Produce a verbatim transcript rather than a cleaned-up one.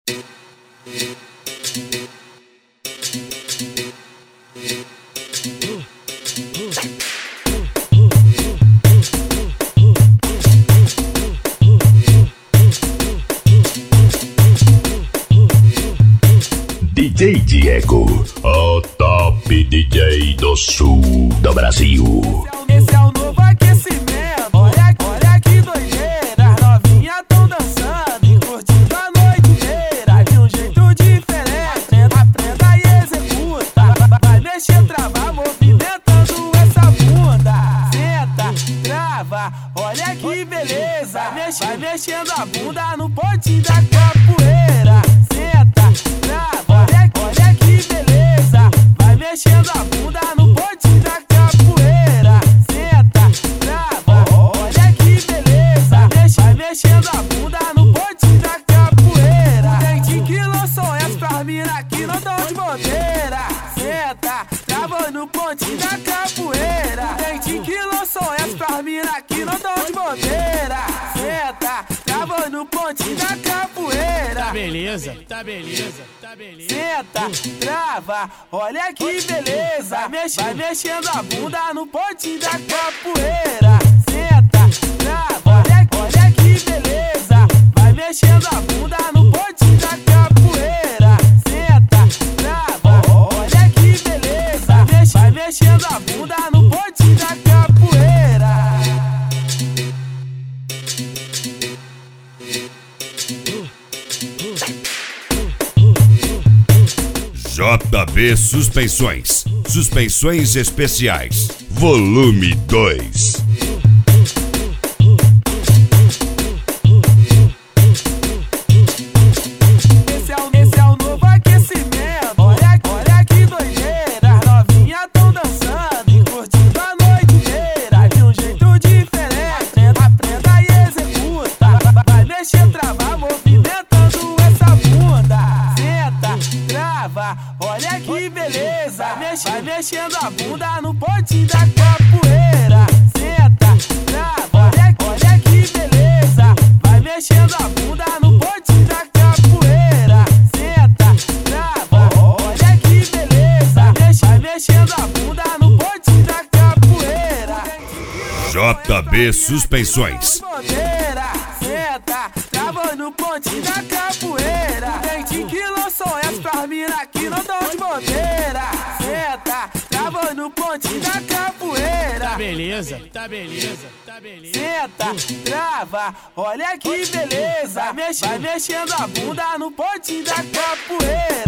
D J Diego, o top D J do sul do Brasil. Esse é o novo aquecimento. Olha, olha que doideira. As novinhas tão dançando e curtindo a noite inteira de um jeito diferente. Aprenda e executa. Vai mexer, travar, movimentando essa bunda. Senta, trava, olha que beleza. Mexe, vai mexendo a bunda no ponte da capoeira. Senta, trava, olha, olha que beleza. Vai mexendo a bunda no ponte da capoeira. Senta, trava, olha que beleza. Mexe, vai mexendo a bunda no ponte da capoeira. Tem que lançou essa pras mina que não tão de bobeira. Senta, trava no ponte da capoeira. Tem que lançou essa pras mina que não tão de bobeira. Senta, trava no ponte da capoeira. Tá beleza, tá beleza, tá beleza. Senta, trava, olha que beleza. Mexe, vai mexendo a bunda no ponte da capoeira. Senta, trava, olha, olha que beleza. Vai mexendo a bunda no ponte da capoeira. Senta, trava, olha que beleza. Mexe, vai mexendo a bunda no ponte da capoeira. J B Suspensões, Suspensões Especiais, Volume dois. Esse é o, esse é o novo aquecimento. Olha, olha que doideira. As novinhas tão dançando e curtindo a noite inteira de um jeito diferente. Aprenda e executa. Vai mexer, travar, movimentando essa bunda. Senta, trava, olha que beleza. Mexe, vai mexendo a bunda no ponte da capoeira. Senta, trava, olha, olha que beleza. Vai mexendo a bunda no ponte da capoeira. Senta, trava, olha que beleza. Mexe, vai mexendo a bunda no ponte da capoeira. J B Suspensões. Senta, trava no ponte da capoeira. Tem que lançou essa pras mina que não tão de bobeira. Senta, trava no ponte da capoeira. Tá beleza, tá beleza, tá beleza. Senta, trava, olha que beleza. Mexe, vai mexendo a bunda no ponte da capoeira.